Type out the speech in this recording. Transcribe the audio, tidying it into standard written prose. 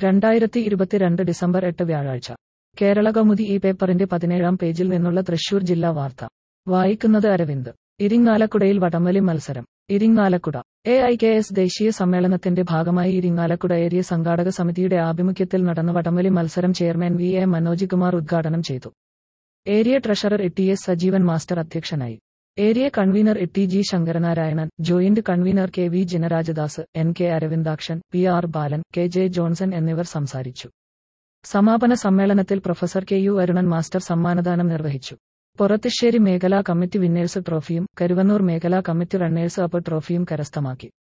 2022 December 8 വ്യാഴാഴ്ച കേരളകൗമുദി ഈ പേപ്പറിന്റെ 17-ാം പേജിൽ നിന്നുള്ള തൃശൂർ ജില്ലാ വാർത്ത വായിക്കുന്നത് അരവിന്ദ്. ഇരിങ്ങാലക്കുടയിൽ വടംവലി മത്സരം. ഇരിങ്ങാലക്കുട AIKS ദേശീയ സമ്മേളനത്തിന്റെ ഭാഗമായി ഇരിങ്ങാലക്കുട ഏരിയ സംഘാടക സമിതിയുടെ ആഭിമുഖ്യത്തിൽ നടന്ന വടംവലി മത്സരം ചെയർമാൻ VA മനോജ് കുമാർ ഉദ്ഘാടനം ചെയ്തു. Area treasurer TS Sajeevan master അധ്യക്ഷനായി. Area convener TG Sankaranarayanan, joint convener KV Jinarajadas, NK Aravindakshan, PR Balan, KJ Johnson എന്നിവർ സംസാരിച്ചു. സമാപന സമ്മേളനത്തിൽ പ്രൊഫസർ KU അരുണൻ മാസ്റ്റർ സമ്മാനദാനം നിർവഹിച്ചു. പൊറത്തിശ്ശേരി മേഖലാ കമ്മിറ്റി വിന്നേഴ്സ് ട്രോഫിയും കരുവന്നൂർ മേഖലാ കമ്മിറ്റി റണ്ണേഴ്സ് അപ്പ് ട്രോഫിയും കരസ്ഥമാക്കി.